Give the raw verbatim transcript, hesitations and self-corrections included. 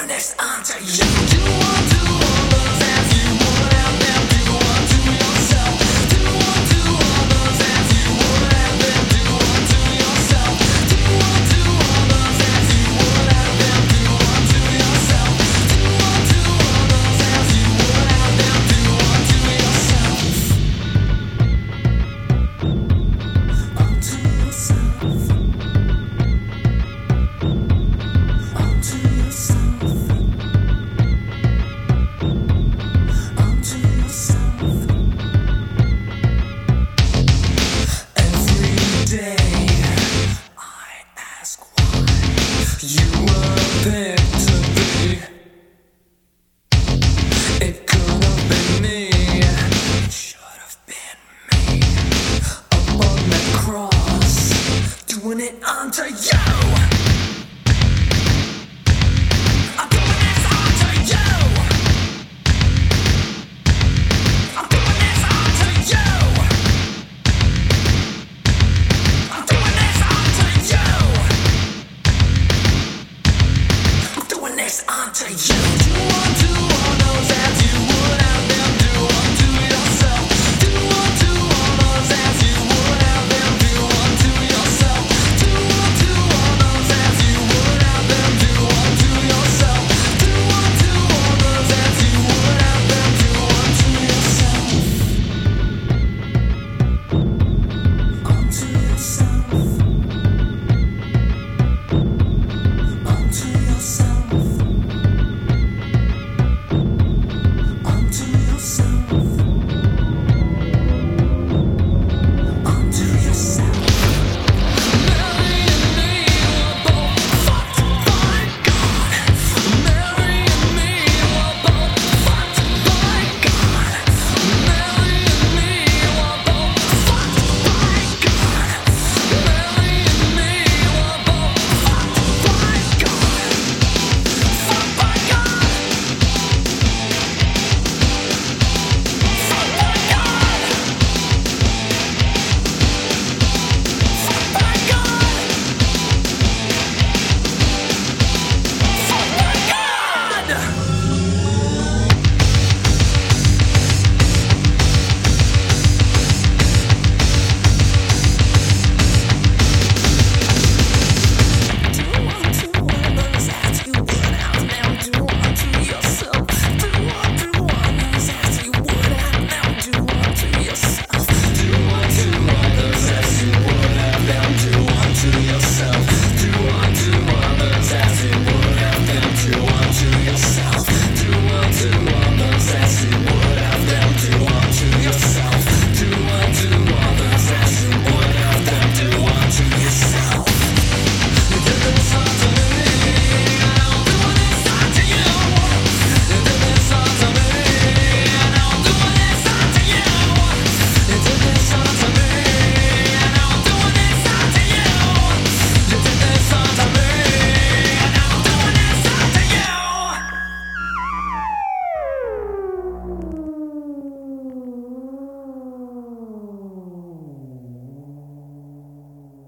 this unto you. Do unto others as you would have them do unto yourself. Do unto others as you would have them do unto yourself. Do unto others as you would have them do unto yourself. Do unto others as you would have them do unto yourself. Unto yourself. Unto yourself. Unto yourself. Every day I ask why you were picked to be. It could have been me. It should have been me. Up on that cross, doing it unto you. I'm doing this unto you. I'm doing this unto you. I'm doing this unto you. I'm doing this unto you. Do unto others as you